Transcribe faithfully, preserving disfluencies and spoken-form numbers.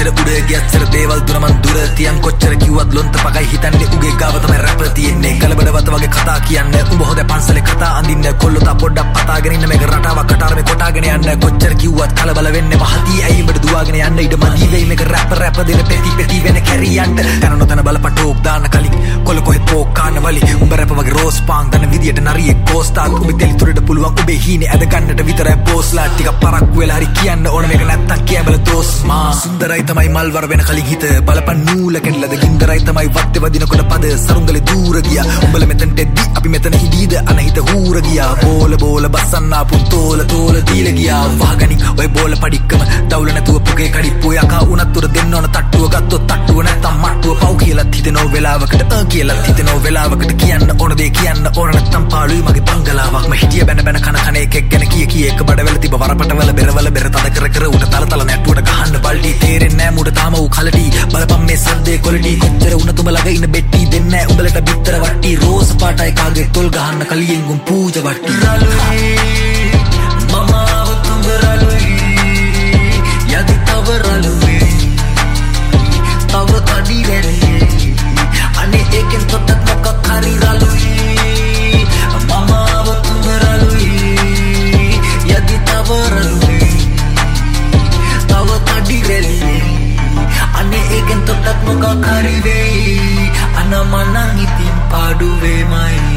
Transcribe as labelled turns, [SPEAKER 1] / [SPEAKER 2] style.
[SPEAKER 1] කොච්චර උඩ ගියච්චර දේවල් දුන මන් දුර තියන් කොච්චර කිව්වත් ලොන්ත පකයි හිතන්නේ උගේ ගාව තමයි රැප් තියෙන්නේ කලබල වත වගේ කතා කියන්නේ උඹ හොද පන්සලේ කතා අඳින්න කොල්ලෝ තා පොඩ්ඩක් පතාගෙන ඉන්න මේක රටාවක් කටාරමේ කොටාගෙන යන්න කොච්චර කිව්වත් කලබල වෙන්නේ මහදී ඇයි උඹට දුවාගෙන යන්න ඉඩ මදි වෙයි මේක රැප් රැප් දෙන පෙති පෙති වෙන කැරියන්ට කන නොතන බලපටෝක් දාන්න කලින් කොල්ල කොහෙ පෝක් කාන්න වලි උඹ රැප් වගේ රෝස් පාන් දන විදියට නරියෙක් පෝස්ට් උඹ තෙලි තුරට පුළුවන් උඹේ හීනේ ඇද ගන්නට විතරයි බෝස්ලා ටික පරක් වෙලා හරි කියන්න ඕන මේක නැත්තම් කියබල දෝස් මා සුන්දරයි තමයි මල් වර වෙන කලින් හිත බලපන් නූල කැඩලද ගින්දරයි තමයි වත්තේ වදිනකොට පද සරුංගලේ දූර ගියා උඹල මෙතනට එද්දි අපි මෙතන හිදීද අනහිත හූර ගියා බෝල බෝල බස්සන්නා පුතෝල තෝල දීල ගියා වහගනි ඔය බෝල පඩික්කම දවුල නැතුව පුගේ කඩිප්පෝ යකා උනත් උර දෙන්න ඕන තට්ටුව ගත්තොත් තට්ටුව නැත්තම් මට්ටුව පව් කියලාත් හිතෙනෝ වෙලාවකට අ කියලාත් හිතෙනෝ වෙලාවකට කියන්න ඕන දේ කියන්න ඕන නැත්තම් පාළුයි මගේ බංගලාවක්ම හිටිය බැන බැන කන කන එකෙක් ගැන කිය කිය එක බඩවැල තිබ වරපටවල බෙරවල බෙර තද කර කර උඩ තල තල නැට්ටුවට ගහන්න බල්ටි තේරෙන්නේ නෑ මුඩ තාම ඌ කලටි බලපන් මේ සද්දේ කොලටි කොච්චර උනත් උඹ ළඟ ඉන්න බෙට්ටි දෙන්නේ නෑ උඹලට බිත්තර වට්ටි රෝස් පාටයි කාගේ තොල් ගහන්න කලියෙන් ගුම් පූජ වට්ටි රළුයි මම අවතුඹ රළුයි යදි තව රළුයි තව තඩි වෙරි අනේ ඒකෙන් තොටත් මොකක් හරි රළුයි මම අවතුඹ රළුයි යදි තව රළුයි තව තඩි වෙරි අනේ ඒකෙන් තොටත් මොකක් හරි වෙයි අනමනන් ඉතින් පාඩු වේමයි